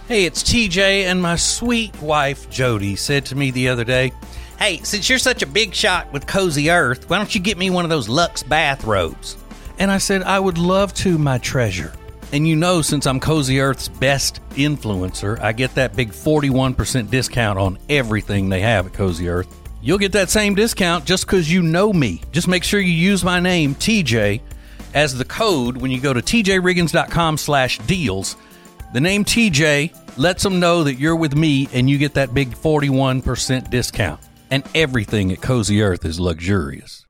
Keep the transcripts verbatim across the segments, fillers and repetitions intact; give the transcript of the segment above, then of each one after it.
Hey, it's T J, and my sweet wife, Jody, said to me the other day, "Hey, since you're such a big shot with Cozy Earth, why don't you get me one of those Luxe bathrobes?" And I said, "I would love to, my treasure." And you know, since I'm Cozy Earth's best influencer, I get that big forty-one percent discount on everything they have at Cozy Earth. You'll get that same discount just because you know me. Just make sure you use my name, T J, as the code when you go to tjriggins.com slash deals. The name T J lets them know that you're with me, and you get that big forty-one percent discount. And everything at Cozy Earth is luxurious.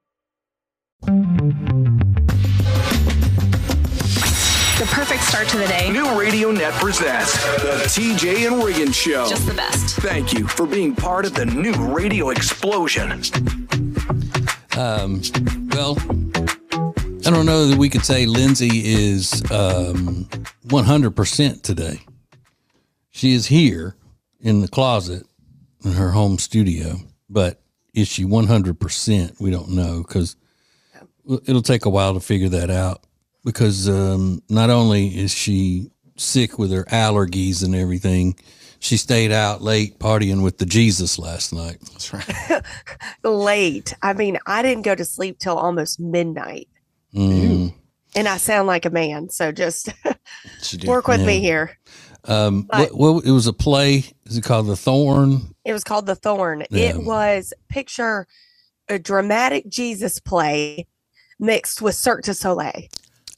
The perfect start to the day. New Radio Net presents the T J and Riggins Show. Just the best. Thank you for being part of the new radio explosion. Um, well, I don't know that we could say Lindsay is um, one hundred percent today. She is here in the closet in her home studio, but is she one hundred percent? We don't know, because it'll take a while to figure that out, because um, not only is she sick with her allergies and everything, she stayed out late partying with the Jesus last night. That's right. Late. I mean, I didn't go to sleep till almost midnight. Mm. And I sound like a man, so just work with yeah. me here. Um, But- what, what, it was a play. Is it called The Thorn? It was called The Thorn. Yeah. It was, picture a dramatic Jesus play mixed with Cirque du Soleil.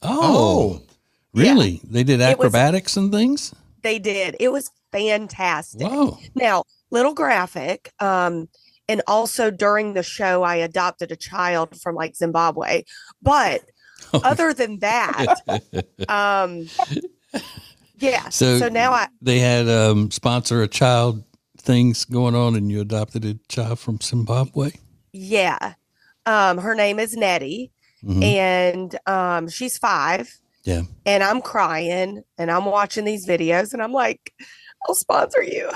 Oh, really? They did It was- acrobatics and things? They did. It was fantastic. Wow. Now, little graphic. Um, and also during the show, I adopted a child from like Zimbabwe. But other than that, um, yeah. So, So, now I, they had um, sponsor a child things going on, and you adopted a child from Zimbabwe? yeah. Um, her name is Nettie, Mhm. and um, she's five. Yeah. And I'm crying, and I'm watching these videos, and I'm like, I'll sponsor you.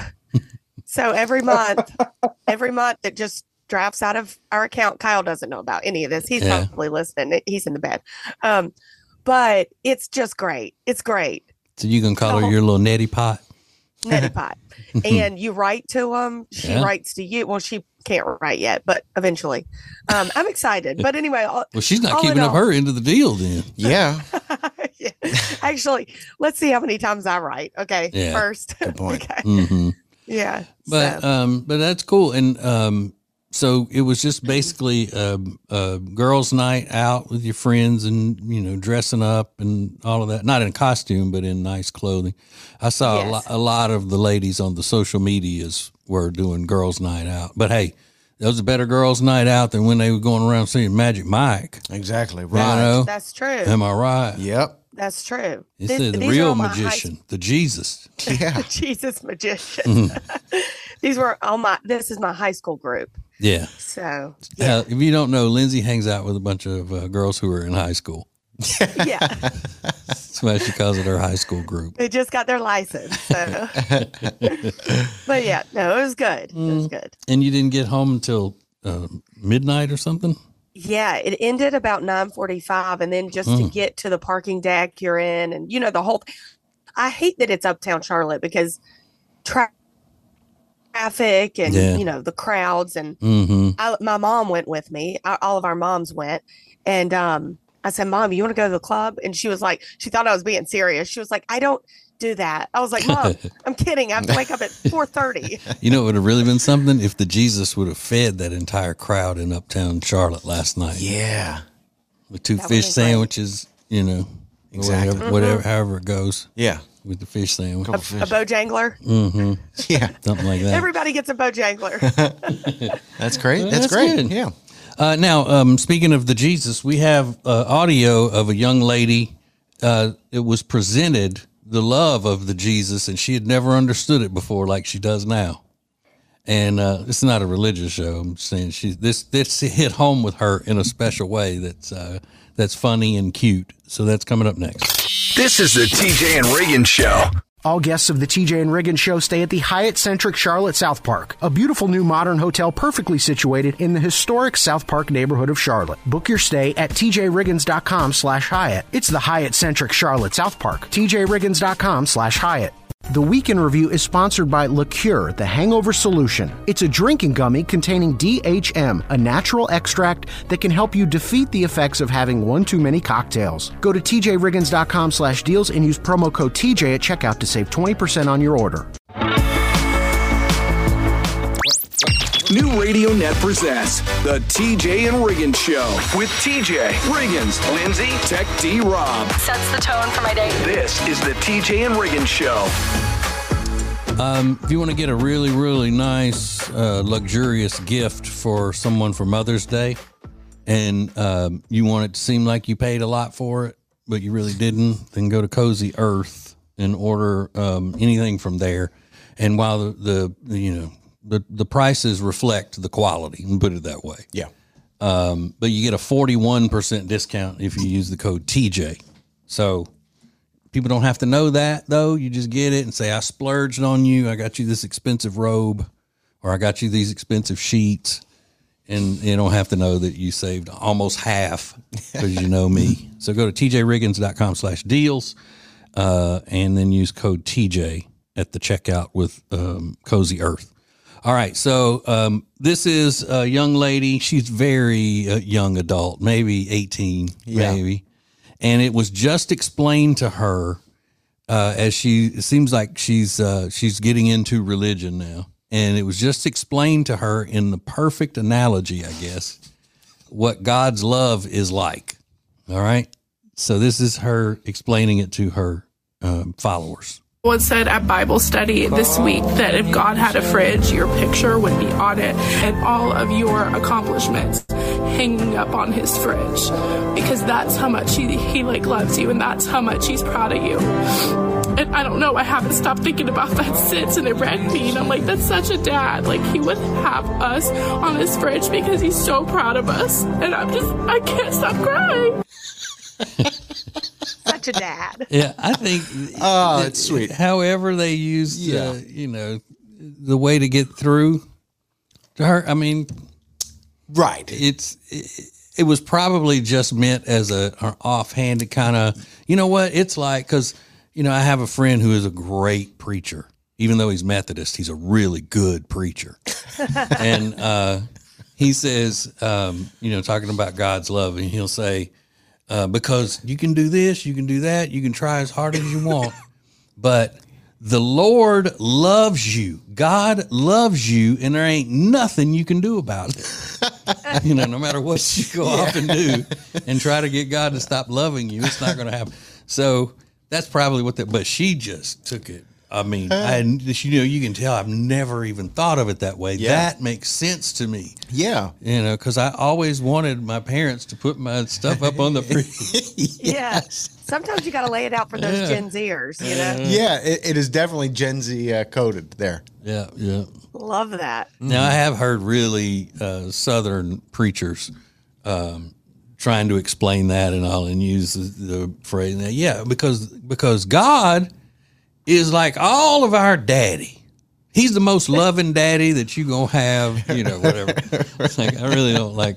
So every month, every month it just drafts out of our account. Kyle doesn't know about any of this. He's Yeah. probably listening. He's in the bed. Um, but it's just great. It's great. So you can call her Oh. your little netty pot? Neti Pot. And you write to them. She Yeah. writes to you. Well, she can't write yet, but eventually. Um, I'm excited. But anyway. All, Well, she's not all keeping in up all- her end of the deal then. Yeah. yeah. Actually, let's see how many times I write. Okay. Yeah. First. Good point. Okay. Mm-hmm. Yeah. But so. um, but that's cool. And um, so it was just basically a, a girls' night out with your friends, and you know, dressing up and all of that. Not in costume, but in nice clothing. I saw a, Yes. lo- a lot of the ladies on the social medias were doing girls' night out. But hey, that was a better girls' night out than when they were going around singing Magic Mike. Exactly. You Right. know? That's true. Am I right? Yep. That's true. It's This- the, the these are real all my high magician, the Jesus. Yeah. Jesus magicians. These were all my, this is my high school group. Yeah. So, Yeah. Uh, if you don't know, Lindsay hangs out with a bunch of uh, girls who are in high school. yeah, That's why she calls it her high school group. they just got their license. So, but yeah, no, it was good. It was good. And you didn't get home until uh, midnight or something? Yeah, it ended about nine forty-five. And then just to Mm. get to the parking deck you're in, and you know, the whole, I hate that it's uptown Charlotte because tra- traffic and, Yeah. you know, the crowds and, Mm-hmm. I, my mom went with me. Our, all of our moms went. And um, I said, Mom, you want to go to the club? And she was like, she thought I was being serious. She was like, I don't do that. I was like, Mom, I'm kidding. I have to wake up at four thirty. You know, it would have really been something if the Jesus would have fed that entire crowd in uptown Charlotte last night. Yeah. With two That fish would've been great. sandwiches, you know, Exactly. whatever, whatever, however it goes Yeah. with the fish sandwich. Couple A fish. Bojangler. Mm-hmm. Yeah. Something like that. Everybody gets a Bojangler. That's great. Well, That's, that's great. good. Yeah. Uh, now, um, speaking of the Jesus, we have uh, audio of a young lady. Uh, it was presented the love of the Jesus, and she had never understood it before like she does now. And uh, it's not a religious show. I'm saying she this this hit home with her in a special way that's uh, that's funny and cute. So that's coming up next. This is the T J and Riggins Show. All guests of the T J and Riggins Show stay at the Hyatt Centric Charlotte South Park, a beautiful new modern hotel perfectly situated in the historic South Park neighborhood of Charlotte. Book your stay at tjriggins.com slash Hyatt. It's the Hyatt Centric Charlotte South Park, tjriggins.com slash Hyatt. The Week in Review is sponsored by Liqueur, the hangover solution. It's a drinking gummy containing D H M, a natural extract that can help you defeat the effects of having one too many cocktails. Go to T J Riggins dot com slash deals and use promo code T J at checkout to save twenty percent on your order. New Radio Net presents the T J and Riggins Show with T J, Riggins, Lindsay, Tech D, Rob. Sets the tone for my day. This is the T J and Riggins Show. Um, if you want to get a really, really nice, uh, luxurious gift for someone for Mother's Day, and um, you want it to seem like you paid a lot for it, but you really didn't, then go to Cozy Earth and order um, anything from there. And while the, the, the you know, the, the prices reflect the quality, and put it that way. Yeah. Um, but you get a forty-one percent discount if you use the code T J. So people don't have to know that, though. You just get it and say, I splurged on you. I got you this expensive robe, or I got you these expensive sheets. And you don't have to know that you saved almost half because you know me. So go to T J Riggins dot com slash deals uh, and then use code T J at the checkout with um, Cozy Earth. All right, so um, this is a young lady. She's very uh, young adult, maybe eighteen, Yeah. maybe. And it was just explained to her uh, as she, it seems like she's uh, she's getting into religion now. And it was just explained to her in the perfect analogy, I guess, what God's love is like. All right? So this is her explaining it to her um, followers. Someone said at Bible study this week that if God had a fridge, your picture would be on it and all of your accomplishments hanging up on his fridge, because that's how much he, he like loves you, and that's how much he's proud of you. And I don't know, I haven't stopped thinking about that since, and it wrecked me. And I'm like, that's such a dad. Like, he would have us on his fridge because he's so proud of us. And I'm just, I can't stop crying. Such a dad. Yeah, I think. Oh, it's sweet. However they used, Yeah. uh, you know, the way to get through to her. I mean, Right. it's it, it was probably just meant as a an offhanded kind of, you know what, it's like, because, you know, I have a friend who is a great preacher. Even though he's Methodist, he's a really good preacher. And uh, he says, um, you know, talking about God's love, and he'll say, uh, because you can do this, you can do that, you can try as hard as you want, but the Lord loves you. God loves you, and there ain't nothing you can do about it. You know, no matter what you go off and do and try to get God to stop loving you, it's not going to happen. So that's probably what that, but she just took it. I mean, I, you know, you can tell I've never even thought of it that way. Yeah. That makes sense to me. Yeah. You know, because I always wanted my parents to put my stuff up on the fridge. Yeah. Sometimes you got to lay it out for those Yeah. Gen Zers, you know? Yeah, it, it is definitely Gen Z uh, coded there. Yeah, yeah. Love that. Now, I have heard really uh, Southern preachers um, trying to explain that and all, and use the, the phrase, yeah, because because God is like all of our daddy. He's the most loving daddy that you gonna have, you know, whatever. It's like, I really don't like,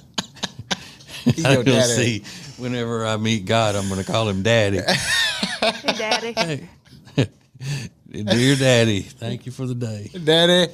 I Yo, don't daddy. see, whenever I meet God, I'm gonna call him daddy. Hey, Daddy. Hey. Dear daddy, thank you for the day. Daddy.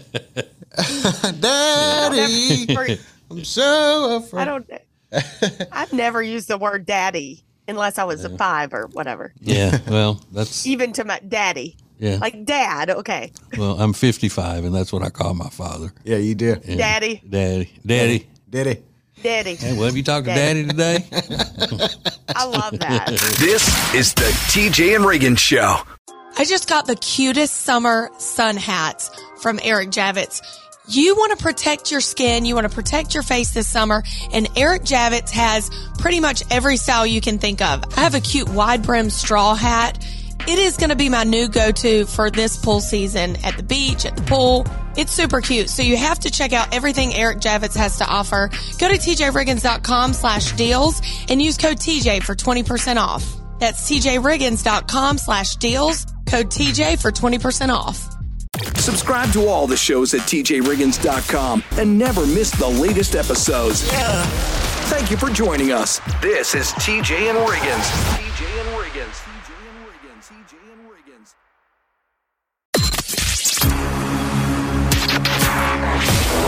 Daddy. For- I'm so afraid. I don't. I've never used the word daddy unless I was a five or whatever. Yeah, well, that's, Even to my daddy, yeah. like dad. Okay, Well, I'm fifty-five, and that's what I call my father. Yeah, you do. Yeah. daddy, Daddy. Daddy. Daddy. daddy. Hey, well, have you talked to Daddy. Daddy today? I love that. This is the T J and Riggins Show. I just got the cutest summer sun hats from Eric Javits. You want to protect your skin. You want to protect your face this summer. And Eric Javits has pretty much every style you can think of. I have a cute wide brim straw hat. It is going to be my new go-to for this pool season at the beach, at the pool. It's super cute. So you have to check out everything Eric Javits has to offer. Go to T J Riggins dot com slash deals and use code T J for twenty percent off. That's T J Riggins dot com slash deals. Code T J for twenty percent off. Subscribe to all the shows at T J Riggins dot com and never miss the latest episodes. Thank you for joining us. This is T J and Riggins. T J and Riggins. T J and Riggins. T J and Riggins.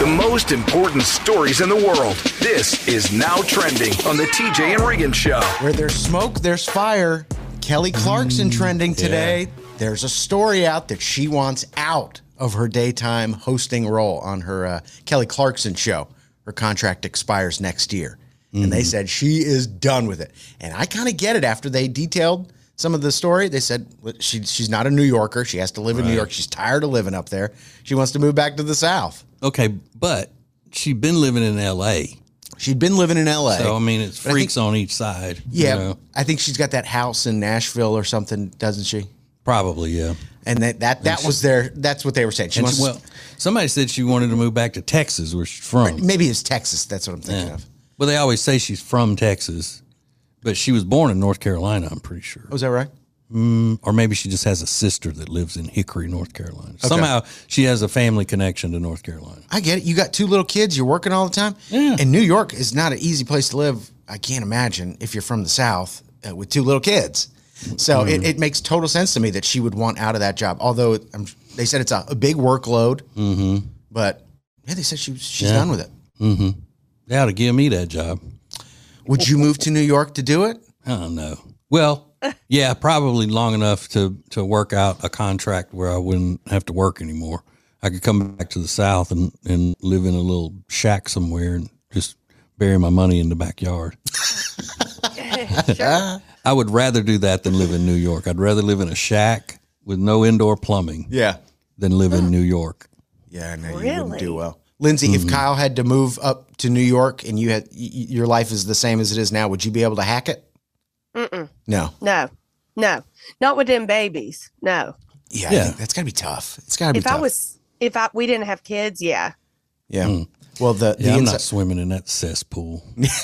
The most important stories in the world. This is Now Trending on the T J and Regan Show. Where there's smoke, there's fire. Kelly Clarkson trending today. yeah. There's a story out that she wants out of her daytime hosting role on her uh, Kelly Clarkson show. Her contract expires next year. Mm-hmm. And they said she is done with it. And I kind of get it after they detailed some of the story. They said well, she, she's not a New Yorker. She has to live in Right. New York. She's tired of living up there. She wants to move back to the South. Okay, but she'd been living in L A. She'd been living in L A. So, I mean, it's But I freaks think- on each side. Yeah, You know? I think she's got that house in Nashville or something, doesn't she? Probably, yeah. And that that, that was their. That's what they were saying. She And wants she- well, somebody said she wanted to move back to Texas, where she's from. maybe it's Texas. That's what I'm thinking Yeah. of. Well, they always say she's from Texas, but she was born in North Carolina, I'm pretty sure. Oh, is that right? Mm, or maybe she just has a sister that lives in Hickory, North Carolina. Somehow she has a family connection to North Carolina. I get it. You got two little kids. You're working all the time. Yeah. And New York is not an easy place to live. I can't imagine if you're from the South uh, with two little kids. So Mm-hmm. it, it makes total sense to me that she would want out of that job. Although I'm, they said it's a, a big workload, Mm-hmm. but yeah, they said she was, she's Yeah. done with it. Mm-hmm. They ought to give me that job. Would you move to New York to do it? I don't know. Well, yeah, probably long enough to, to work out a contract where I wouldn't have to work anymore. I could come back to the South and, and live in a little shack somewhere and just bury my money in the backyard. Sure. I would rather do that than live in New York. I'd rather live in a shack with no indoor plumbing Yeah. than live in New York. Yeah, no, you Really? wouldn't do well. Lindsay, if Kyle had to move up to New York and you had y- y- your life is the same as it is now, would you be able to hack it? Mm-mm. No. No, no, not with them babies. No. Yeah, Yeah. I think that's got to be tough. It's got to be If tough. I was, if I we didn't have kids, yeah. yeah. Well, the the, Yeah, I'm insi- not swimming in that cesspool.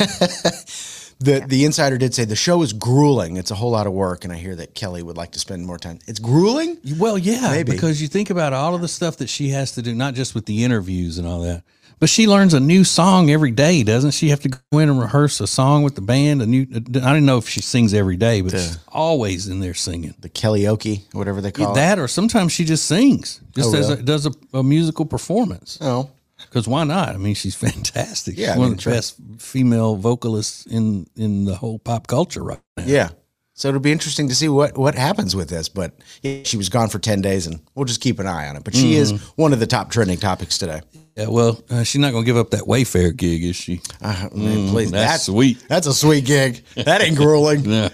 the the insider did say the show is grueling. It's a whole lot of work, and I hear that Kelly would like to spend more time. It's grueling. Well, yeah, Maybe. because you think about all of the stuff that she has to do, not just with the interviews and all that, but she learns a new song every day, doesn't she? Have to go in and rehearse a song with the band. A new, I didn't know if she sings every day, but she's always in there singing. The Kellyoke, whatever they call it. That, or sometimes she just sings, just Oh, as really? a, does a, a musical performance. Oh, Because why not? I mean, she's fantastic. Yeah, I she's one mean, of the sure. best female vocalists in in the whole pop culture right now. yeah. So it'll be interesting to see what, what happens with this. But yeah, she was gone for ten days, and we'll just keep an eye on it. But she is one of the top trending topics today. Yeah, well, uh, she's not going to give up that Wayfair gig, is she? Uh, man, please, that's sweet. That's a sweet gig. That ain't grueling. Yeah.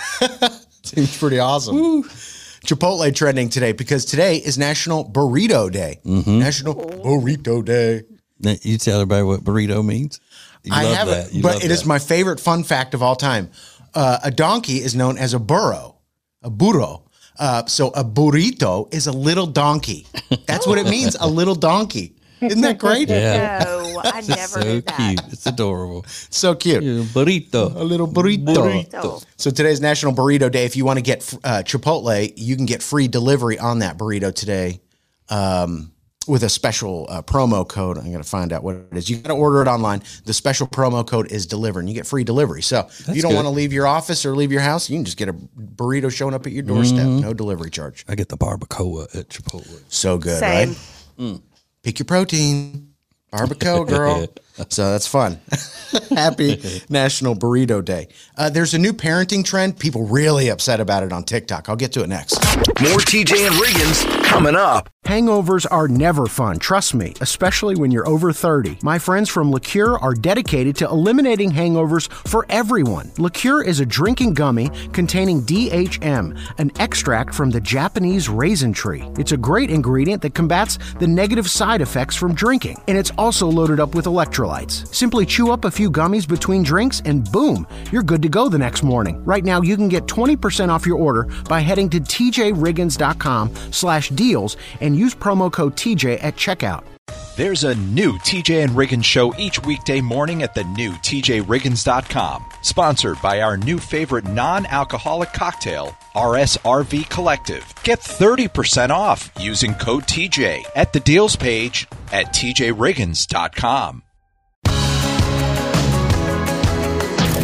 Seems pretty awesome. Chipotle trending today because today is National Burrito Day. Mm-hmm. National Burrito Day. Now, you tell everybody what burrito means? You I love haven't, that. You but love it is that. my favorite fun fact of all time. Uh, a donkey is known as a burro, a burro. Uh, so a burrito is a little donkey. That's what it means, a little donkey. Isn't that great? Yeah. No, I never so knew that. cute. It's adorable. So cute. Yeah, burrito. A little burrito. Burrito. So today's National Burrito Day. If you want to get uh, Chipotle, you can get free delivery on that burrito today um, with a special uh, promo code. I'm going to find out what it is. You got to order it online. The special promo code is deliver, and you get free delivery. So if you don't good. want to leave your office or leave your house, you can just get a burrito showing up at your doorstep. No delivery charge. I get the barbacoa at Chipotle. So good, Same. right? Pick your protein. Barbacoa, girl. So that's fun. Happy National Burrito Day. Uh, there's a new parenting trend. People really upset about it on TikTok. I'll get to it next. More T J and Riggins coming up. Hangovers are never fun, trust me, especially when you're over thirty. My friends from Liqueur are dedicated to eliminating hangovers for everyone. Liqueur is a drinking gummy containing D H M, an extract from the Japanese raisin tree. It's a great ingredient that combats the negative side effects from drinking, and it's also loaded up with electrolytes. Simply chew up a few gummies between drinks and boom, you're good to go the next morning. Right now, you can get twenty percent off your order by heading to t j riggins dot com slash deals and use promo code T J at checkout. There's a new T J and Riggins show each weekday morning at the new t j riggins dot com. Sponsored by our new favorite non-alcoholic cocktail, R S R V Collective. Get thirty percent off using code T J at the deals page at t j riggins dot com.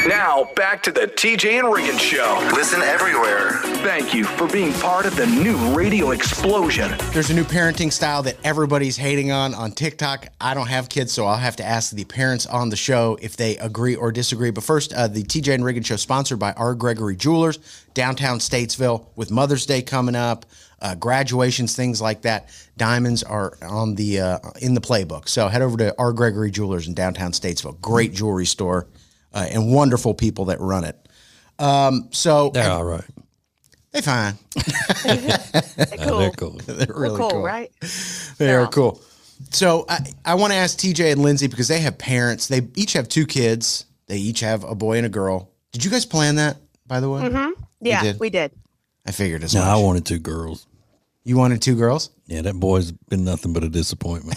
Now, back to the T J and Riggins Show. Listen everywhere. Thank you for being part of the new radio explosion. There's a new parenting style that everybody's hating on on TikTok. I don't have kids, so I'll have to ask the parents on the show if they agree or disagree. But first, uh, the T J and Riggins Show sponsored by R. Gregory Jewelers, downtown Statesville, with Mother's Day coming up, uh, graduations, things like that. Diamonds are on the uh, in the playbook. So head over to R. Gregory Jewelers in downtown Statesville. Great jewelry store. Uh, and wonderful people that run it. Um, so they're all right. They're fine. They're cool. Oh, they're cool. They're really cool, cool, right? They're Yeah. cool. So I, I want to ask T J and Lindsay because they have parents. They each have two kids. They each have a boy and a girl. Did you guys plan that, by the way? Mm-hmm. Yeah, did? we did. I figured as No, much. I wanted two girls. You wanted two girls? Yeah, that boy's been nothing but a disappointment.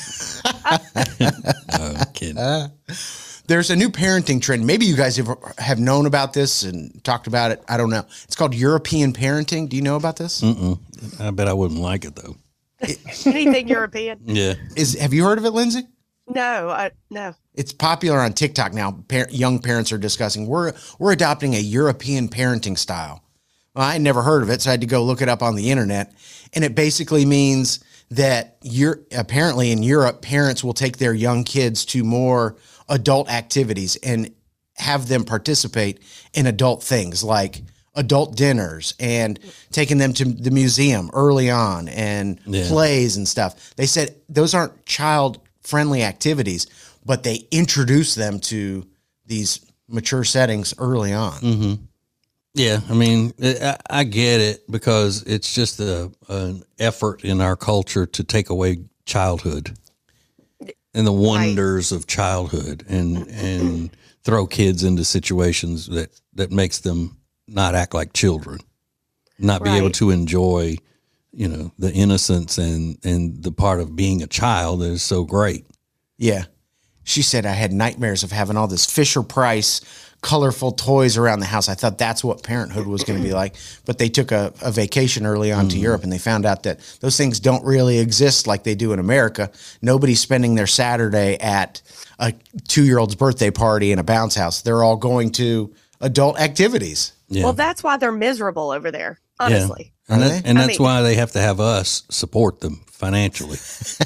No, I'm kidding. Uh, there's a new parenting trend. Maybe you guys have, have known about this and talked about it. I don't know. It's called European parenting. Do you know about this? Mm-mm. I bet I wouldn't like it, though. Anything European? Yeah. Is Have you heard of it, Lindsay? No, I, no. It's popular on TikTok now. Par- young parents are discussing, we're we're adopting a European parenting style. Well, I had never heard of it, so I had to go look it up on the internet. And it basically means that you're apparently in Europe, parents will take their young kids to more adult activities and have them participate in adult things like adult dinners and taking them to the museum early on and Yeah. plays and stuff. They said those aren't child-friendly activities, but they introduce them to these mature settings early on. Mm-hmm. Yeah, I mean, I, I get it because it's just a, an effort in our culture to take away childhood and the wonders of childhood and and throw kids into situations that, that makes them not act like children, not be able Right. to enjoy, you know, the innocence and, and the part of being a child that is so great. Yeah. She said, I had nightmares of having all this Fisher Price colorful toys around the house. I thought that's what parenthood was going to be like. But they took a, a vacation early on to Europe and they found out that those things don't really exist like they do in America. Nobody's spending their Saturday at a two-year-old's birthday party in a bounce house. They're all going to adult activities. Yeah. Well, that's why they're miserable over there, honestly. And, Are that, they? and I that's mean- why they have to have us support them financially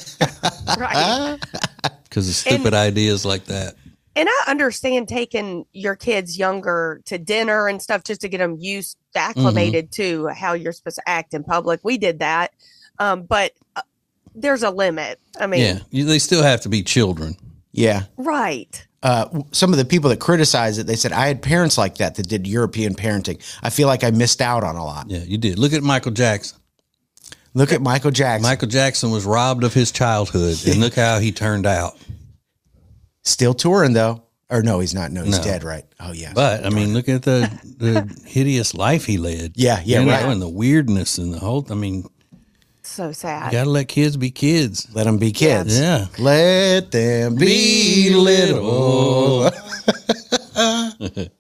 Right. because of stupid ideas like that. And I understand taking your kids younger to dinner and stuff just to get them used, acclimated to how you're supposed to act in public. We did that. Um, but uh, there's a limit. I mean, Yeah, you, they still have to be children. Yeah. right. Uh, some of the people that criticize it, they said, I had parents like that that did European parenting. I feel like I missed out on a lot. Yeah, you did. Look at Michael Jackson. Look at Michael Jackson. Michael Jackson was robbed of his childhood, and look how he turned out. Still touring, though. Or no, he's not. No, he's No. dead, right? Oh, yeah. But I mean, look at the the hideous life he led. Yeah, yeah, You know, right. and the weirdness and the whole. I mean, So you sad. got to let kids be kids. Let them be kids. Yeah. Let them be little. uh,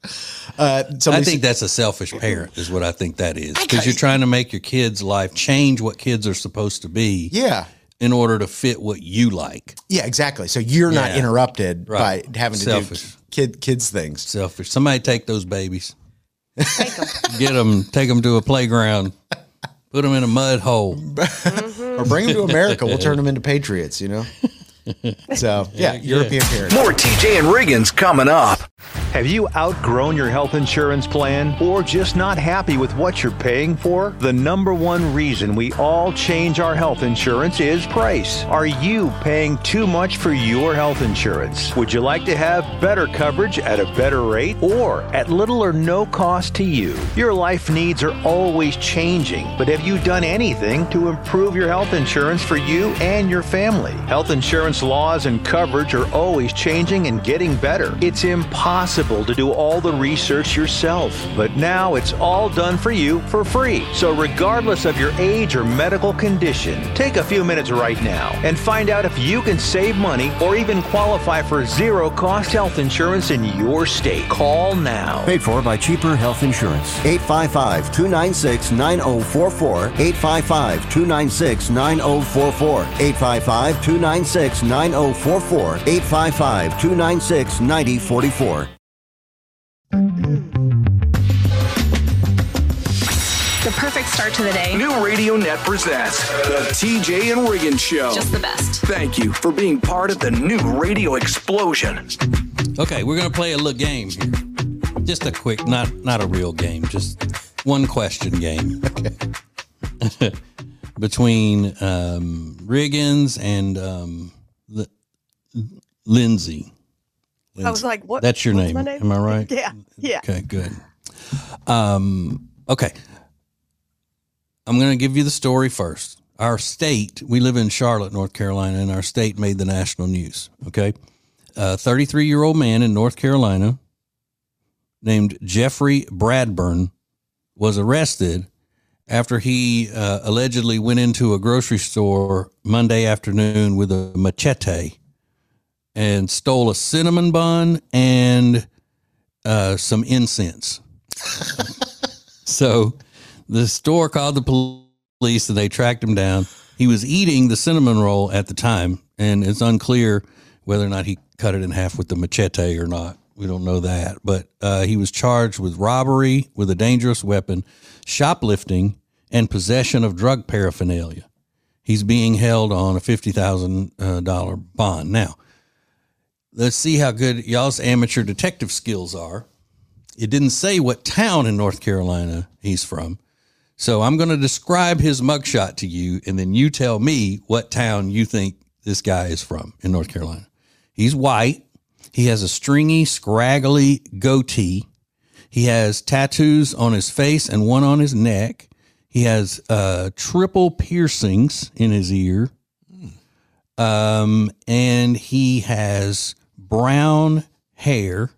I somebody think said- that's a selfish parent, is what I think that is, because you're trying to make your kids' life change what kids are supposed to be. yeah. In order to fit what you like. Yeah, exactly. So you're not Yeah. interrupted Right. by having to Selfish. do kid kids things. Selfish. Somebody take those babies. Take 'em. Get them. Take them to a playground. Put them in a mud hole. Or bring them to America. We'll turn them into patriots, you know? So, yeah, European parents. More T J and Riggins coming up. Have you outgrown your health insurance plan or just not happy with what you're paying for? The number one reason we all change our health insurance is price. Are you paying too much for your health insurance? Would you like to have better coverage at a better rate or at little or no cost to you? Your life needs are always changing, but have you done anything to improve your health insurance for you and your family? Health insurance laws and coverage are always changing and getting better. It's impossible to do all the research yourself, but now it's all done for you for free. So regardless of your age or medical condition, take a few minutes right now and find out if you can save money or even qualify for zero cost health insurance in your state. Call now. Paid for by Cheaper Health Insurance. eight five five, two nine six, nine zero four four. eight five five, two nine six, nine zero four four. eight five five, two nine six, nine zero four four. eight five five, two nine six, nine zero four four. The perfect start to the day. New Radio Net presents the T J and Riggins Show. Just the best. Thank you for being part of the new radio explosion. Okay, we're going to play a little game here. Just a quick, not not a real game, just one question game. Okay. Between um, Riggins and um, L- Lindsay. Lindsay. I was like, what? That's your name. name. Am I right? Yeah. Yeah. Okay, good. Um, okay. I'm going to give you the story first. Our state, we live in Charlotte, North Carolina, and our state made the national news. Okay. A thirty-three-year-old man in North Carolina named Jeffrey Bradburn was arrested after he uh, allegedly went into a grocery store Monday afternoon with a machete and stole a cinnamon bun and uh, some incense. So the store called the police and they tracked him down. He was eating the cinnamon roll at the time, and it's unclear whether or not he cut it in half with the machete or not. We don't know that, but uh, he was charged with robbery with a dangerous weapon, shoplifting, and possession of drug paraphernalia. He's being held on a fifty thousand dollars uh, bond. Now, let's see how good y'all's amateur detective skills are. It didn't say what town in North Carolina he's from. So I'm going to describe his mugshot to you, and then you tell me what town you think this guy is from in North Carolina. He's white. He has a stringy, scraggly goatee. He has tattoos on his face and one on his neck. He has uh, triple piercings in his ear. Um, and he has brown hair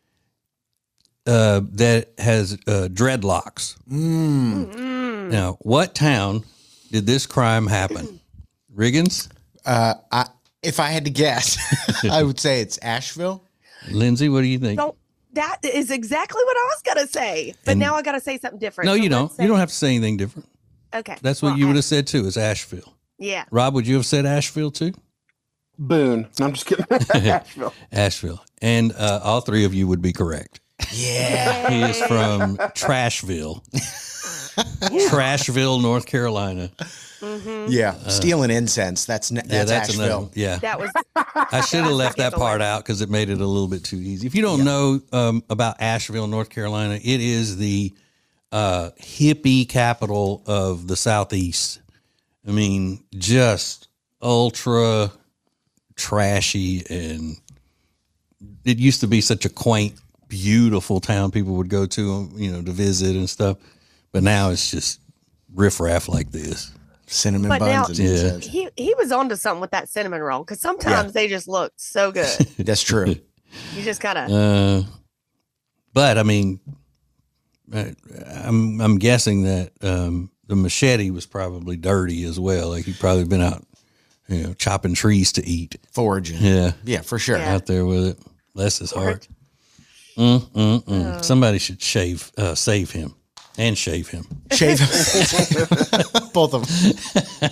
uh, that has uh, dreadlocks. Mm. Now, what town did this crime happen? Riggins? Uh, I, if I had to guess, I would say it's Asheville. Lindsay, what do you think? Don't, that is exactly what I was going to say. But And- now I got to say something different. No, So you don't. let's say- You don't have to say anything different. Okay. That's what Well, you would I- have said too, is Asheville. Yeah. Rob, would you have said Asheville too? Boone. No, I'm just kidding. Asheville. Asheville. And uh, all three of you would be correct. Yeah. He is from Trashville. Trashville, North Carolina. Mm-hmm. Yeah. Stealing incense. That's ne- Yeah, that's, that's Asheville. another. Yeah. That was. I should have left that part out because it made it a little bit too easy. If you don't know um, about Asheville, North Carolina, it is the uh, hippie capital of the Southeast. I mean, just ultra trashy, and it used to be such a quaint, beautiful town people would go to, you know, to visit and stuff. But now it's just riffraff like this. Cinnamon But now buns and incense. he he was onto something with that cinnamon roll because sometimes Yeah. they just look so good. That's true. You just gotta. Uh, but I mean, I- I'm I'm guessing that um, the machete was probably dirty as well. Like he'd probably been out, you know, chopping trees to eat, Foraging. Yeah, Yeah, for sure. Yeah. out there with it. Bless his heart. Mm, mm, mm. Somebody should shave, uh, save him, and shave him. Shave both of them.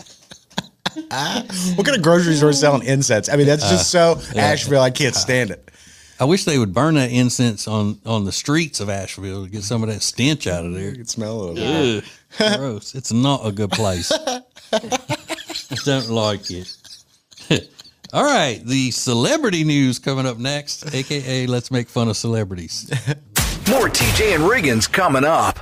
What kind of grocery store is selling incense? I mean, that's just so Asheville. I can't stand it. I wish they would burn that incense on on the streets of Asheville to get some of that stench out of there. You can smell it. Yeah. Ugh, gross. It's not a good place. I don't like it. All right, the celebrity news coming up next, A K A Let's Make Fun of Celebrities. More T J and Riggins coming up.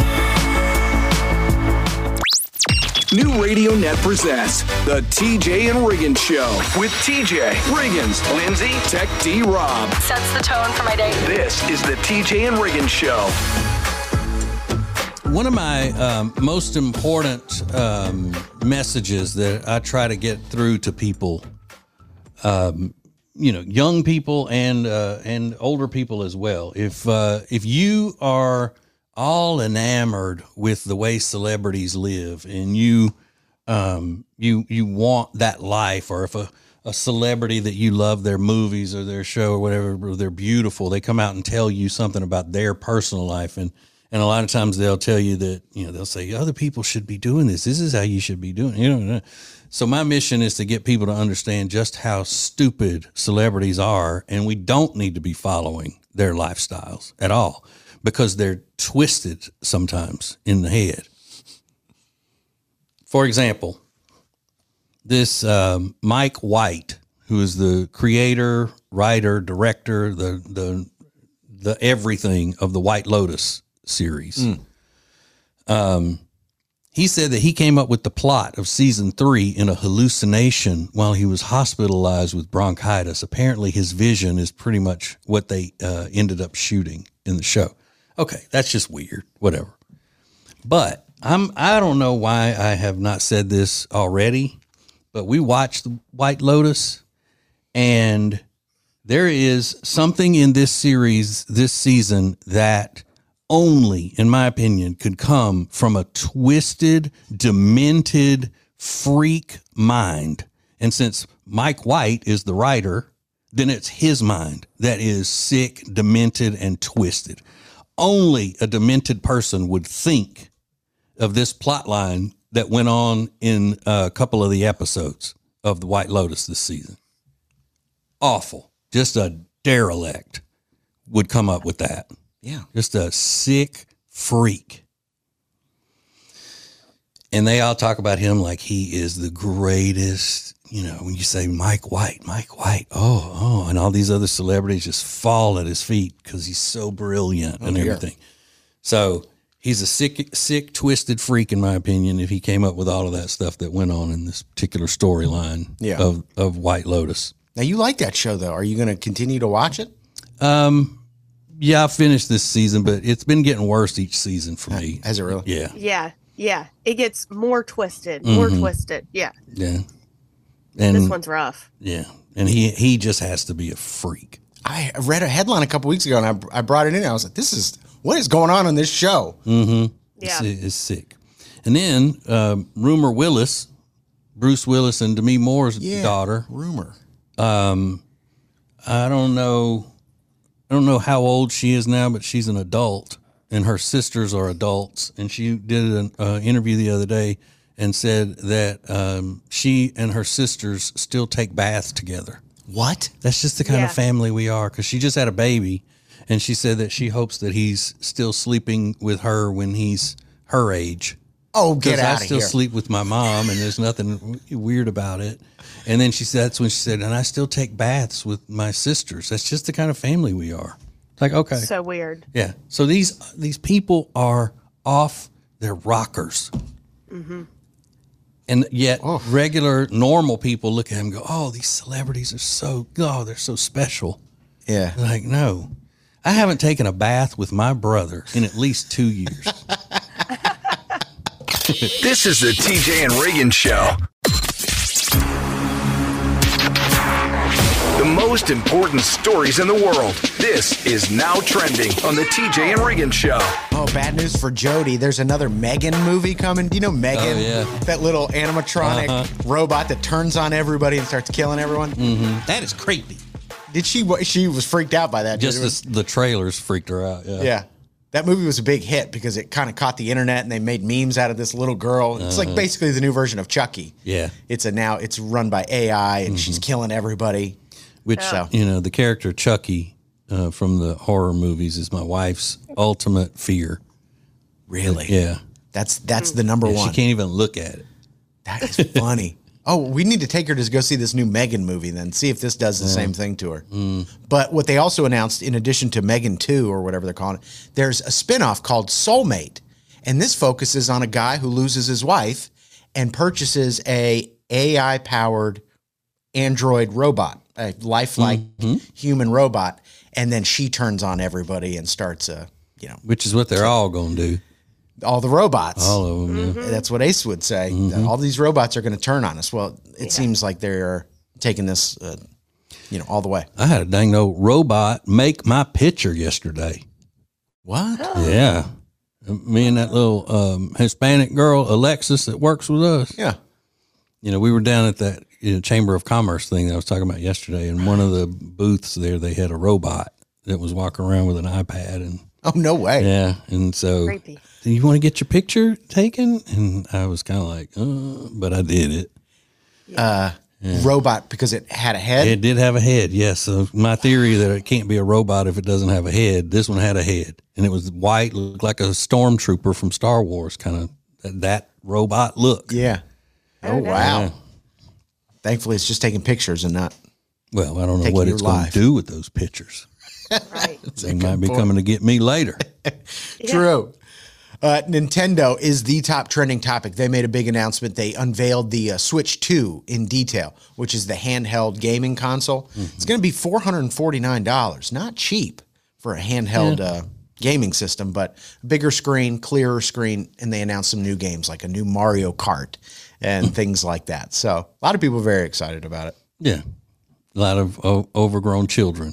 New Radio Net presents the T J and Riggins Show with T J, Riggins, Lindsay, Tech D, Rob. Sets the tone for my day. This is the T J and Riggins Show. One of my um, most important um, messages that I try to get through to people, um, you know, young people and uh, and older people as well. If uh, if you are all enamored with the way celebrities live, and you um, you you want that life, or if a, a celebrity that you love their movies or their show or whatever, or they're beautiful, they come out and tell you something about their personal life, and and a lot of times they'll tell you that, you know, they'll say other people should be doing this. This is how you should be doing it. You know. So my mission is to get people to understand just how stupid celebrities are, and we don't need to be following their lifestyles at all. because they're twisted sometimes in the head. For example, this um, Mike White, who is the creator, writer, director, the the the everything of the White Lotus series. Mm. Um, he said that he came up with the plot of season three in a hallucination while he was hospitalized with bronchitis. Apparently his vision is pretty much what they uh, ended up shooting in the show. Okay, that's just weird, whatever. But I'm, I don't know why I have not said this already, but we watched the White Lotus, and there is something in this series, this season, that only, in my opinion, could come from a twisted, demented freak mind. And since Mike White is the writer, then it's his mind that is sick, demented, and twisted. Only a demented person would think of this plot line that went on in a couple of the episodes of the White Lotus this season. Awful. Just a derelict would come up with that. Yeah. Just a sick freak. And they all talk about him like he is the greatest, you know, when you say Mike White, Mike White, oh, oh, and all these other celebrities just fall at his feet because he's so brilliant and oh, everything. Yeah. So he's a sick, sick, twisted freak, in my opinion, if he came up with all of that stuff that went on in this particular storyline yeah. of, of White Lotus. Now, you like that show, though. Are you going to continue to watch it? Um, yeah, I finished this season, but it's been getting worse each season for me. Has it really? Yeah. Yeah. Yeah. It gets more twisted, more mm-hmm. twisted. Yeah. Yeah. And this one's rough. Yeah. And he, he just has to be a freak. I read a headline a couple weeks ago, and I, I brought it in. I was like, this is, what is going on in this show? Mm-hmm. Yeah. It's, it's sick. And then um, Rumor Willis, Bruce Willis and Demi Moore's yeah, daughter. Rumor. Um, I don't know. I don't know how old she is now, but she's an adult, and her sisters are adults. And she did an uh, interview the other day and said that um, she and her sisters still take baths together. What? That's just the kind yeah. of family we are, because she just had a baby, and she said that she hopes that he's still sleeping with her when he's her age. Oh, get out of here. I still sleep with my mom, and there's nothing weird about it. And then she said, that's when she said, and I still take baths with my sisters. That's just the kind of family we are. Like, okay. So weird. Yeah. So these these people are off their rockers. Mm-hmm. And yet oh. regular, normal people look at him and go, oh, these celebrities are so, oh, they're so special. Yeah. Like, no. I haven't taken a bath with my brother in at least two years. This is the T J and Reagan Show. The most important stories in the world. This is Now Trending on the T J and Reagan Show. Oh, bad news for Jody. There's another Megan movie coming. Do you know Megan? Oh, yeah. That little animatronic uh-huh. robot that turns on everybody and starts killing everyone? Mm-hmm. That is creepy. Did she? She was freaked out by that. Just was, the, the trailers freaked her out. Yeah. Yeah. That movie was a big hit because it kind of caught the internet, and they made memes out of this little girl. It's uh-huh. like basically the new version of Chucky. Yeah. It's a now it's run by A I, and mm-hmm. she's killing everybody. Which, so. you know, the character Chucky uh, from the horror movies is my wife's ultimate fear. Really? Yeah. That's that's the number yeah, one. She can't even look at it. That is funny. Oh, we need to take her to go see this new Megan movie then, see if this does the yeah. same thing to her. Mm. But what they also announced, in addition to Megan two or whatever they're calling it, there's a spinoff called Soulmate. And this focuses on a guy who loses his wife and purchases a A I-powered android robot, a lifelike mm-hmm. human robot. And then she turns on everybody and starts a, you know. Which is what they're all going to do. All the robots. All of them, yeah. Mm-hmm. That's what Ace would say. Mm-hmm. All these robots are going to turn on us. Well, it yeah. seems like they're taking this, uh, you know, all the way. I had a dang old robot make my picture yesterday. What? Oh. Yeah. Me and that little um, Hispanic girl, Alexis, that works with us. Yeah. You know, we were down at that you know, Chamber of Commerce thing that I was talking about yesterday, and one of the booths there, they had a robot that was walking around with an iPad. And oh, no way. Yeah. And so, creepy. Do you want to get your picture taken? And I was kind of like, uh, but I did it. Uh, Yeah. robot because it had a head. It did have a head, yes. So my theory that it can't be a robot if it doesn't have a head. This one had a head, and it was white, looked like a stormtrooper from Star Wars, kind of that, that robot look. Yeah. Oh, wow. Yeah. Thankfully, it's just taking pictures and not. Well, I don't know taking what your it's going life. to do with those pictures. Right. They might be coming to get me later. True. Uh, Nintendo is the top trending topic. They made a big announcement. They unveiled the uh, Switch two in detail, which is the handheld gaming console. Mm-hmm. It's going to be four hundred forty-nine dollars. Not cheap for a handheld Yeah. uh, gaming system, but bigger screen, clearer screen, and they announced some new games like a new Mario Kart and things like that. So a lot of people are very excited about it. Yeah. A lot of o- overgrown children.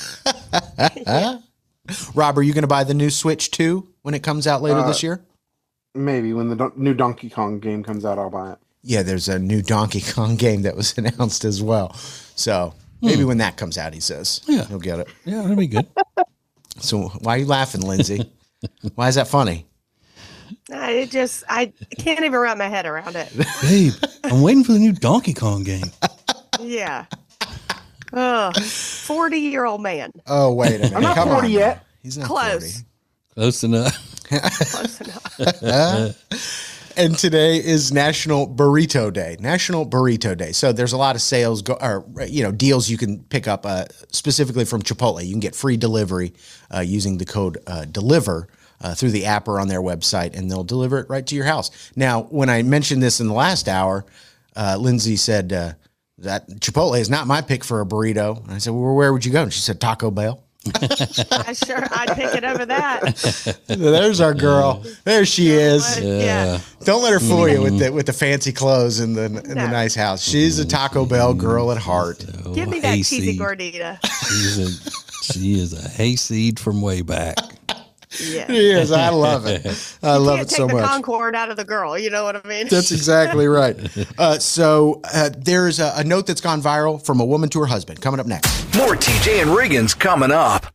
Rob, are you going to buy the new Switch two when it comes out later Uh, this year? Maybe when the don- new Donkey Kong game comes out, I'll buy it. Yeah, there's a new Donkey Kong game that was announced as well. So maybe Hmm. when that comes out, he says, Yeah. he'll get it. Yeah, that'd be good. So why are you laughing, Lindsay? Why is that funny? I just I can't even wrap my head around it. Babe, I'm waiting for the new Donkey Kong game. Yeah. Oh, forty year old man. Oh, wait a minute. I'm not Come forty on. yet. He's not Close. Close enough. Close enough. And today is National Burrito Day. National Burrito Day. So there's a lot of sales go, or you know deals you can pick up uh, specifically from Chipotle. You can get free delivery uh, using the code uh, DELIVER uh, through the app or on their website, and they'll deliver it right to your house. Now, when I mentioned this in the last hour, uh, Lindsay said uh, that Chipotle is not my pick for a burrito. And I said, well, where would you go? And she said, Taco Bell. I sure I'd pick it over that. There's our girl. There she is. Yeah. Don't let her fool you with the with the fancy clothes and the and the No. nice house. She's a Taco Bell girl at heart. Give me that cheesy hayseed. gordita. She's a, she is a hayseed from way back. Yeah. She is. I love it. I love Can't it take so the much. Concord out of the girl. You know what I mean? That's exactly right. Uh, so uh, there's a, a note that's gone viral from a woman to her husband. Coming up next. More T J and Riggins coming up.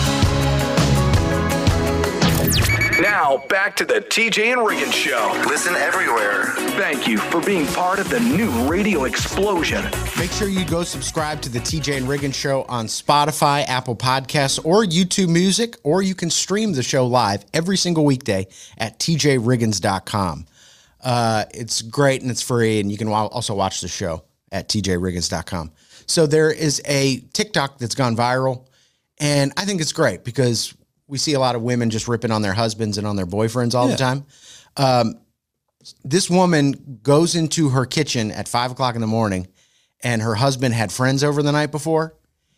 Now, back to the T J and Riggins Show. Listen everywhere. Thank you for being part of the new radio explosion. Make sure you go subscribe to the T J and Riggins Show on Spotify, Apple Podcasts, or YouTube Music, or you can stream the show live every single weekday at T J Riggins dot com. Uh, it's great and it's free, and you can wa- also watch the show at T J Riggins dot com. So there is a TikTok that's gone viral, and I think it's great because we see a lot of women just ripping on their husbands and on their boyfriends all Yeah. the time. Um, this woman goes into her kitchen at five o'clock in the morning, and her husband had friends over the night before,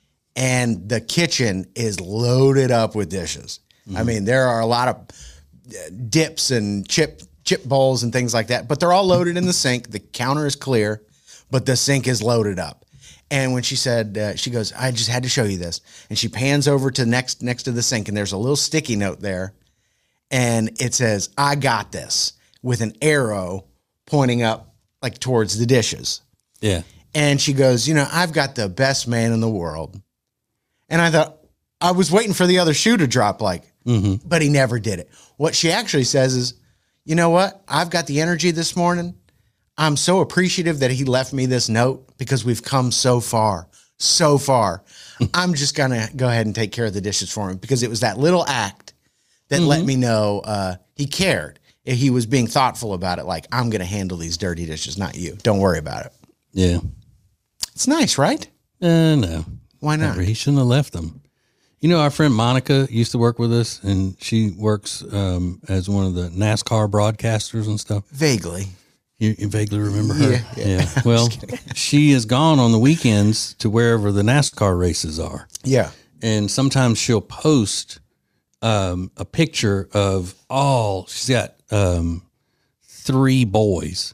and the kitchen is loaded up with dishes. I mean, there are a lot of uh, dips and chip chip bowls and things like that, but they're all loaded in the sink. The counter is clear, but the sink is loaded up. And when she said, uh, she goes, I just had to show you this. And she pans over to next next to the sink, and there's a little sticky note there. And it says, I got this, with an arrow pointing up like towards the dishes. Yeah. And she goes, you know, I've got the best man in the world. And I thought, I was waiting for the other shoe to drop, like, Mm-hmm. but he never did it. What she actually says is, you know what? I've got the energy this morning. I'm so appreciative that he left me this note because we've come so far, so far. I'm just going to go ahead and take care of the dishes for him because it was that little act that let me know uh, he cared. He was being thoughtful about it. Like, I'm going to handle these dirty dishes, not you. Don't worry about it. Yeah. It's nice, right? Uh, no. Why not? Never. He shouldn't have left them. You know, our friend Monica used to work with us, and she works um, as one of the NASCAR broadcasters and stuff. Vaguely. You, you vaguely remember her? Yeah, yeah. Well, she is gone on the weekends to wherever the NASCAR races are. Yeah. And sometimes she'll post um, a picture of all, she's got um, three boys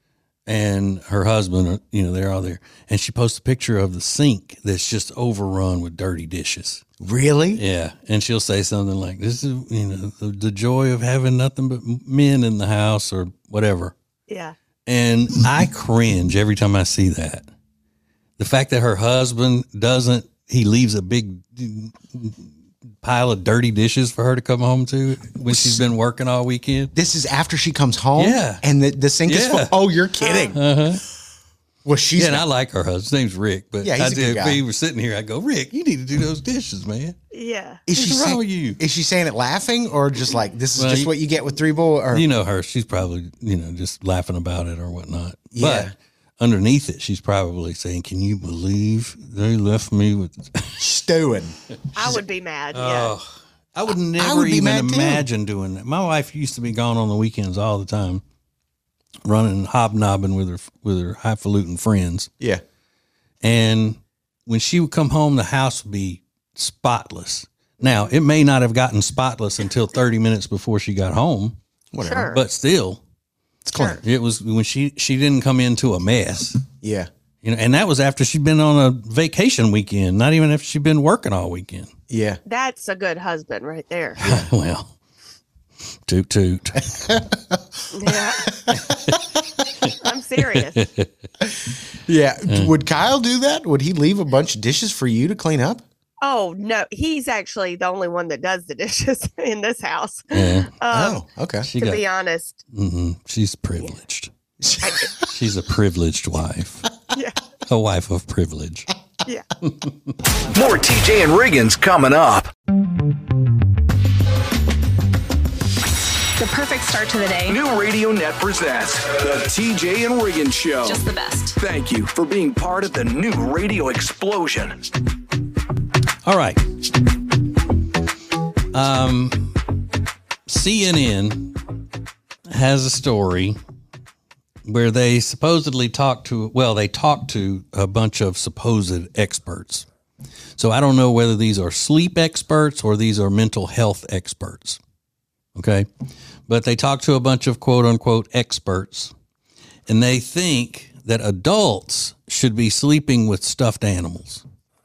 and her husband, you know, they're all there. And she posts a picture of the sink that's just overrun with dirty dishes. Really? Yeah. And she'll say something like, this is, you know, the, the joy of having nothing but men in the house or whatever. Yeah. And I cringe every time I see that. The fact that her husband doesn't, he leaves a big pile of dirty dishes for her to come home to when she's been working all weekend. This is after she comes home? Yeah. And the, the sink is Yeah. full? Oh, you're kidding. Uh-huh. Well, she's yeah, and not. I like her husband. His name's Rick. But Yeah, he's I a did, good if guy. he was sitting here, I'd go, Rick, you need to do those dishes, man. Yeah. Is she What's wrong saying, with you? Is she saying it laughing or just like this is Well, just you- what you get with three boys? Or You know her. She's probably, you know, just laughing about it or whatnot. Yeah. But underneath it, she's probably saying, can you believe they left me with... stewing? I would be mad. Yeah. Oh, I would never would be even mad, too. imagine doing that. My wife used to be gone on the weekends all the time, running hobnobbing with her with her highfalutin friends. Yeah. And when she would come home, the house would be spotless. Now, it may not have gotten spotless until thirty minutes before she got home, Whatever. Sure. but still, It's clean. it was when she she didn't come into a mess. Yeah. You know, and that was after she'd been on a vacation weekend, not even after she'd been working all weekend. Yeah. That's a good husband right there. Well, toot toot. Yeah. I'm serious. Yeah. Would Kyle do that? Would he leave a bunch of dishes for you to clean up? Oh, no. He's actually the only one that does the dishes in this house. Yeah. Um, oh, okay. She to got, be honest. mm-hmm, she's privileged. She's a privileged wife. Yeah. A wife of privilege. Yeah. More T J and Riggins coming up. The perfect start to the day. New Radio Net presents the T J and Riggins Show. Just the best. Thank you for being part of the new radio explosion. All right. Um, C N N has a story where they supposedly talked to, well, they talked to a bunch of supposed experts. So I don't know whether these are sleep experts or these are mental health experts. Okay. But they talked to a bunch of quote unquote experts, and they think that adults should be sleeping with stuffed animals.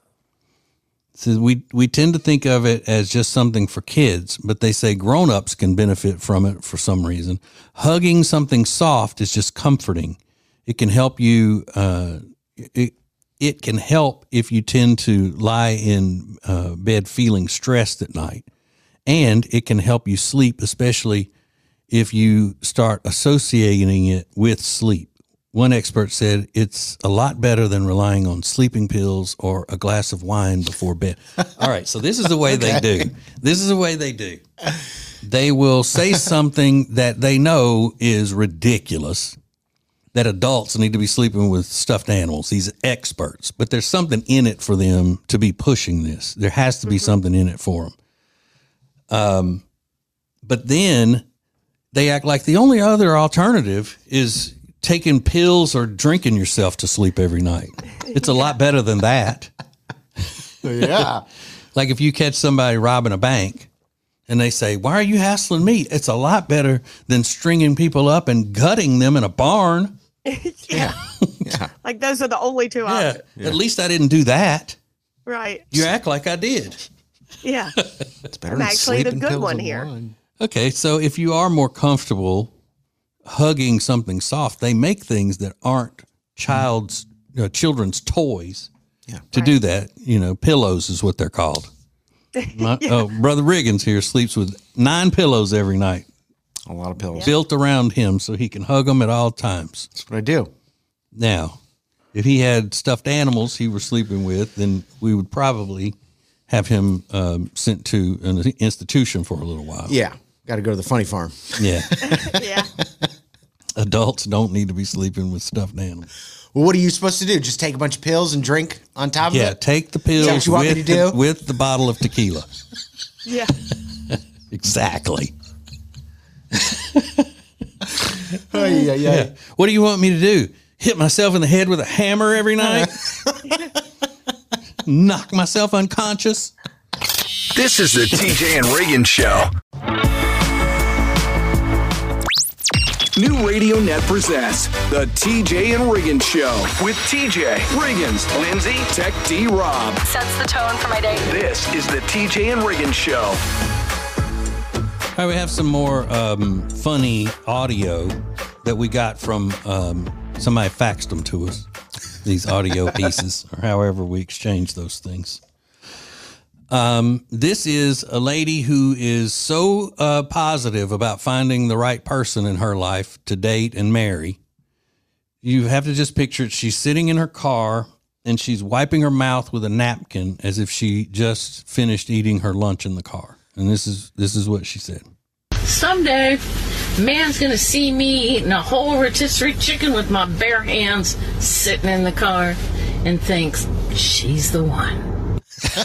So we, we tend to think of it as just something for kids, but they say grown-ups can benefit from it for some reason. Hugging something soft is just comforting. It can help you, uh, it, it can help if you tend to lie in uh, bed feeling stressed at night. And it can help you sleep, especially if you start associating it with sleep. One expert said it's a lot better than relying on sleeping pills or a glass of wine before bed. All right, so this is the way okay. they do. This is the way they do. They will say something that they know is ridiculous, that adults need to be sleeping with stuffed animals, these experts, but there's something in it for them to be pushing this. There has to be mm-hmm. something in it for them. Um, but then they act like the only other alternative is taking pills or drinking yourself to sleep every night. It's a yeah. lot better than that. Yeah. Like if you catch somebody robbing a bank and they say, why are you hassling me? It's a lot better than stringing people up and gutting them in a barn. Yeah. Yeah. Like those are the only two yeah. options. Yeah. At least I didn't do that. Right. You act like I did. Yeah. It's better I'm than actually the sleeping good pills one and here. wine. Okay, so if you are more comfortable hugging something soft, they make things that aren't child's you know, children's toys. Yeah. To right. do that, you know, pillows is what they're called. My, yeah. Oh, Brother Riggins here sleeps with nine pillows every night. A lot of pillows. Yeah. Built around him so he can hug them at all times. That's what I do. Now, if he had stuffed animals he was sleeping with, then we would probably have him um, sent to an institution for a little while. Yeah. Got to go to the funny farm. Yeah. Yeah. Adults don't need to be sleeping with stuffed animals. Well, what are you supposed to do? Just take a bunch of pills and drink on top yeah, of it? Yeah, take the pills Is that what you want with, me to do? The, with the bottle of tequila. Yeah. Exactly. oh, yeah, yeah, yeah. What do you want me to do? Hit myself in the head with a hammer every night? Knock myself unconscious? This is the T J and Riggins Show. New Radio Net presents the T J and Riggins Show with T J, Riggins, Lindsay, Tech D Rob. Sets the tone for my day. This is the T J and Riggins Show. All right, we have some more um, funny audio that we got from um, somebody faxed them to us. These audio pieces, or however we exchange those things. Um, this is a lady who is so uh, positive about finding the right person in her life to date and marry. You have to just picture it. She's sitting in her car and she's wiping her mouth with a napkin as if she just finished eating her lunch in the car. And this is this is what she said. Someday, man's gonna see me eating a whole rotisserie chicken with my bare hands sitting in the car and thinks, she's the one.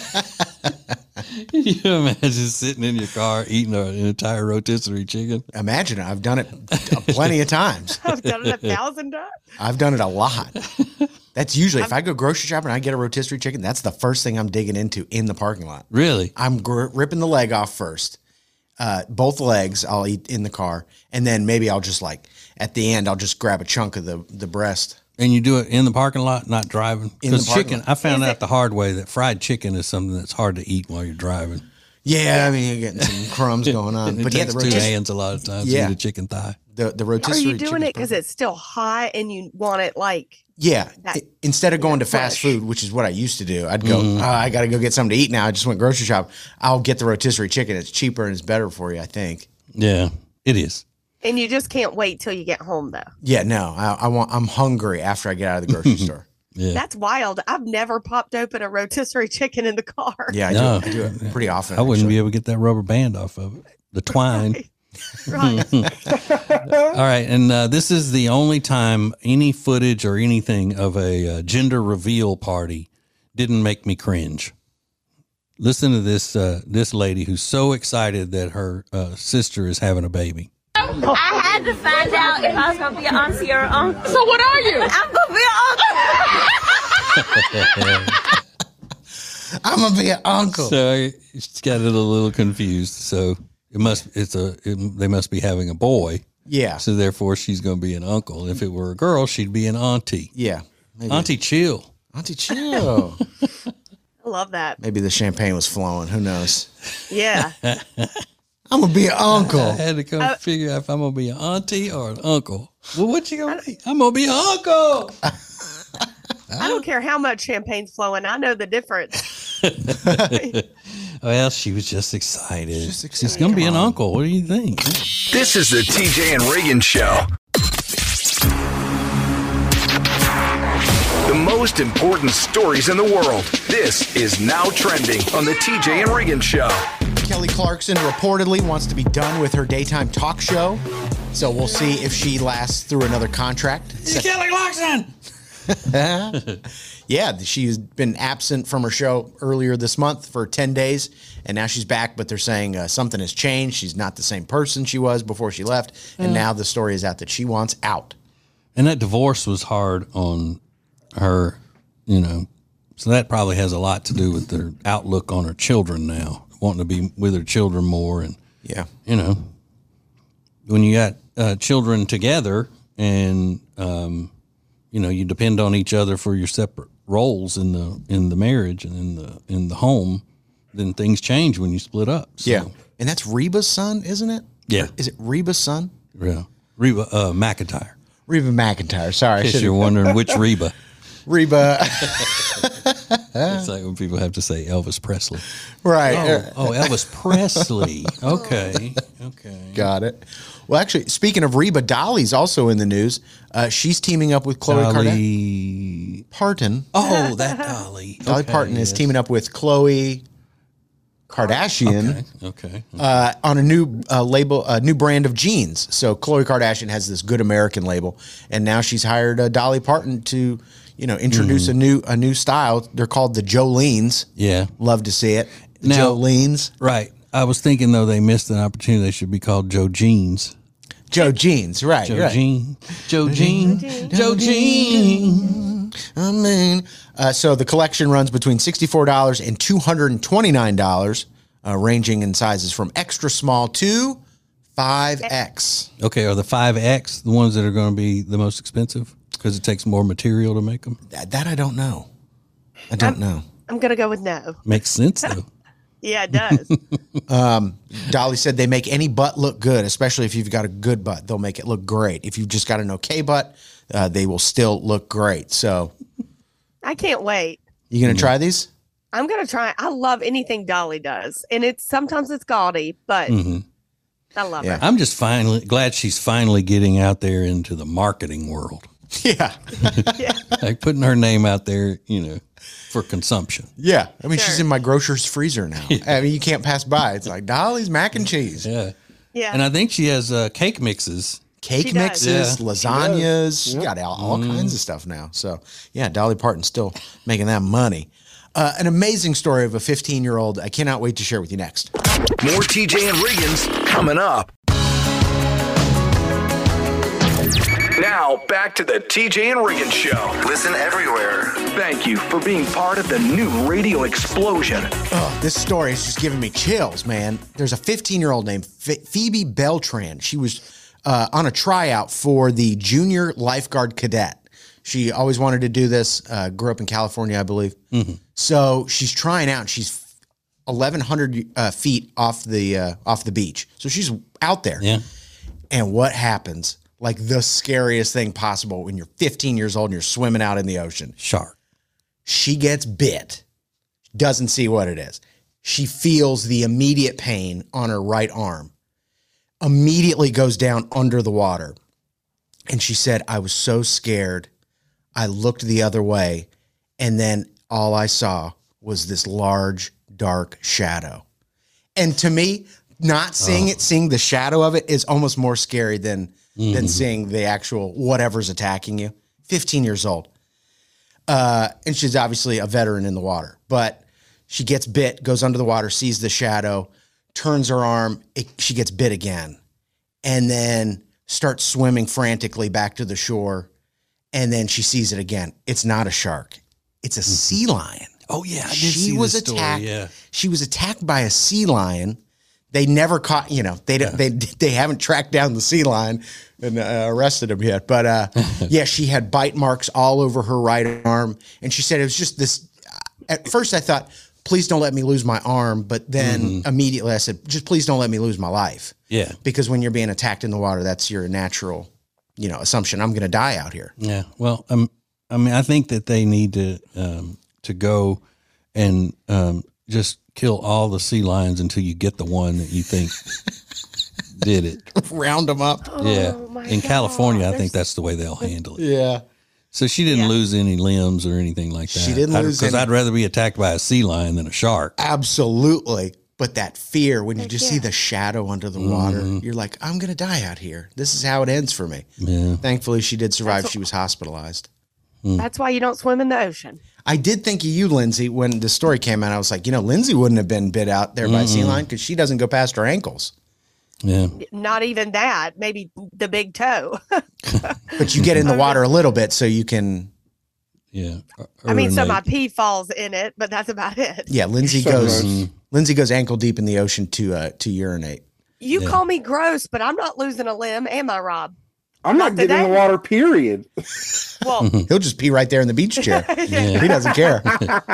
Can you imagine sitting in your car eating an entire rotisserie chicken? Imagine it. I've done it plenty of times. I've done it a thousand times. I've done it a lot. That's usually, if I go grocery shopping and I get a rotisserie chicken, that's the first thing I'm digging into in the parking lot. Really? I'm gr- ripping the leg off first. Uh, both legs I'll eat in the car. And then maybe I'll just like, at the end, I'll just grab a chunk of the, the breast. And you do it in the parking lot, not driving? In the Because parking chicken, lot. I found Is out it- the hard way that fried chicken is something that's hard to eat while you're driving. Yeah, I mean, you're getting some crumbs going on. It But yeah, takes the two rotisserie, hands a lot of times Yeah. to eat a chicken thigh. the, the Are rotisserie you doing chicken's it because perfect. it's still hot and you want it like Yeah. that- I- Instead of going to fresh. fast food, which is what I used to do, I'd go, Mm-hmm. oh, I got to go get something to eat now. I just went grocery shop. I'll get the rotisserie chicken. It's cheaper and it's better for you, I think. Yeah, it is. and you just can't wait till you get home though? Yeah, no, I, I want. I'm hungry after I get out of the grocery store. Yeah. That's wild. I've never popped open a rotisserie chicken in the car. Yeah, I, No. do, I do it pretty often. I wouldn't actually. be able to get that rubber band off of it. The twine. Right. All right. And uh, this is the only time any footage or anything of a uh, gender reveal party didn't make me cringe. Listen to this uh, this lady who's so excited that her uh, sister is having a baby. I had to find out if I was going to be an auntie or an uncle. So what are you? I'm going to be an uncle. I'm gonna be an uncle. So she's got it a little confused. So it must it's a it, they must be having a boy. Yeah. So therefore she's going to be an uncle. If it were a girl, she'd be an auntie. Yeah. Maybe. Auntie chill. Auntie chill. I love that. Maybe the champagne was flowing. Who knows? Yeah. I'm gonna be an uncle. I had to come figure out if I'm gonna be an auntie or an uncle. Well, what you gonna be? I'm gonna be an uncle. I don't care how much champagne's flowing. I know the difference. Well, she was just excited. Just excited. She's gonna be an uncle. What do you think? This is the T J and Reagan Show. The most important stories in the world. This is Now Trending on the T J and Reagan Show. Kelly Clarkson reportedly wants to be done with her daytime talk show, so we'll see if she lasts through another contract. Kelly Clarkson. Yeah, she's been absent from her show earlier this month for ten days, and now she's back, but they're saying uh, something has changed. She's not the same person she was before she left, and now the story is out that she wants out. And that divorce was hard on her, you know, so that probably has a lot to do with their outlook on her children now, wanting to be with her children more. And, Yeah. you know, when you got uh, children together and, um, you know, you depend on each other for your separate roles in the in the marriage and in the in the home, then things change when you split up. So, Yeah. And that's Reba's son, isn't it? Yeah. Is it Reba's son? Yeah. Reba uh, McIntyre. Reba McIntyre. Sorry. I In case should've- you're wondering which Reba. Reba. It's like when people have to say Elvis Presley. Right. Oh, oh, Elvis Presley. Okay. Okay. Got it. Well, actually, speaking of Reba, Dolly's also in the news. Uh, she's teaming up with Khloe Kardashian. Dolly. Parton. Oh, that Dolly. Dolly Okay, Parton is yes. teaming up with Khloe Kardashian Okay. uh, on a new uh, label, a new brand of jeans. So Khloe Kardashian has this Good American label, and now she's hired uh, Dolly Parton to, you know, introduce a new a new style. They're called the Jolenes. Yeah. Love to see it. The Now- Jolenes. Right. I was thinking, though, they missed an opportunity. They should be called Joe Jeans. Joe Jeans. Right. Joe right. Jean. Joe Jean. Joe Jean. I mean, uh, so the collection runs between sixty-four dollars and two hundred twenty-nine dollars, uh, ranging in sizes from extra small to five X. Okay. Are the five X the ones that are going to be the most expensive because it takes more material to make them? That, that I don't know. I don't know. I'm gonna go with no. Makes sense, though. Yeah, it does. Um, Dolly said they make any butt look good, especially if you've got a good butt. They'll make it look great. If you've just got an okay butt, uh, they will still look great. So, I can't wait. you gonna try these? I'm gonna try. I love anything Dolly does, and it's sometimes it's gaudy, but Mhm. I love Yeah. it. I'm just finally glad she's finally getting out there into the marketing world. Yeah. Like putting her name out there, you know, for consumption. Yeah. I mean, Sure. she's in my grocer's freezer now. I mean, you can't pass by. It's like Dolly's mac and cheese. Yeah. Yeah. And I think she has uh, cake mixes. Cake She does. mixes, Yeah. lasagnas. She Yep. got all, all Mm. kinds of stuff now. So, yeah, Dolly Parton's still making that money. Uh, an amazing story of a fifteen-year-old. I cannot wait to share with you next. More T J and Riggins coming up. Now, back to the T J and Riggins Show. Listen everywhere. Thank you for being part of the new radio explosion. Oh, this story is just giving me chills, man. There's a fifteen-year-old named Ph- Phoebe Beltran. She was uh, on a tryout for the junior lifeguard cadet. She always wanted to do this, uh, grew up in California, I believe. Mm-hmm. So she's trying out. She's eleven hundred uh, feet off the uh, off the beach. So she's out there. Yeah. And what happens? Like the scariest thing possible when you're fifteen years old and you're swimming out in the ocean. Shark. She gets bit. Doesn't see what it is. She feels the immediate pain on her right arm. Immediately goes down under the water. And she said, I was so scared. I looked the other way. And then all I saw was this large, dark shadow. And to me, not seeing Oh. it, seeing the shadow of it is almost more scary than, Mm-hmm. than seeing the actual whatever's attacking you. fifteen years old. Uh, and she's obviously a veteran in the water. But she gets bit, goes under the water, sees the shadow, turns her arm. It, she gets bit again. And then starts swimming frantically back to the shore. And then she sees it again. It's not a shark. It's a sea lion. Oh, yeah. I did She see was this story, attacked. yeah. She was attacked by a sea lion. They never caught, you know, they don't, they they haven't tracked down the sea lion and uh, arrested him yet. But uh, yeah, she had bite marks all over her right arm, and she said it was just this. At first, I thought, please don't let me lose my arm, but then Mhm. immediately I said, just please don't let me lose my life. Yeah. Because when you're being attacked in the water, that's your natural, you know, assumption. I'm going to die out here. Yeah. Well, um, I mean, I think that they need to um, to go and um, just kill all the sea lions until you get the one that you think did it. Round them up. Yeah. Oh, my In God. California, I There's- think that's the way they'll handle it. Yeah. So she didn't lose any limbs or anything like that. She didn't lose Because any- I'd rather be attacked by a sea lion than a shark. Absolutely. But that fear, when you just see yeah. the shadow under the water, Mhm. you're like, I'm going to die out here. This is how it ends for me. Yeah. Thankfully, she did survive. That's She was hospitalized. That's why you don't swim in the ocean. I did think of you, Lindsay, when the story came out. I was like, you know, Lindsay wouldn't have been bit out there by a sea Mm-mm. lion because she doesn't go past her ankles. Yeah. Not even that. Maybe the big toe. But you get in the water a little bit so you can. Yeah. I mean, so Urinate. my pee falls in it, but that's about it. Yeah, Lindsay So goes. gross. Lindsay goes ankle deep in the ocean to uh, to urinate. You Yeah. call me gross, but I'm not losing a limb, am I, Rob? I'm not Not getting in the today. water, period. Well, He'll just pee right there in the beach chair. Yeah. He doesn't care.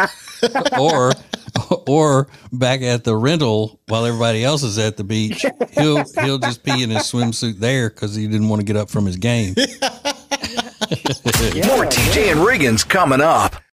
or or back at the rental while everybody else is at the beach, he'll he'll just pee in his swimsuit there because he didn't want to get up from his game. More T J and Riggins coming up.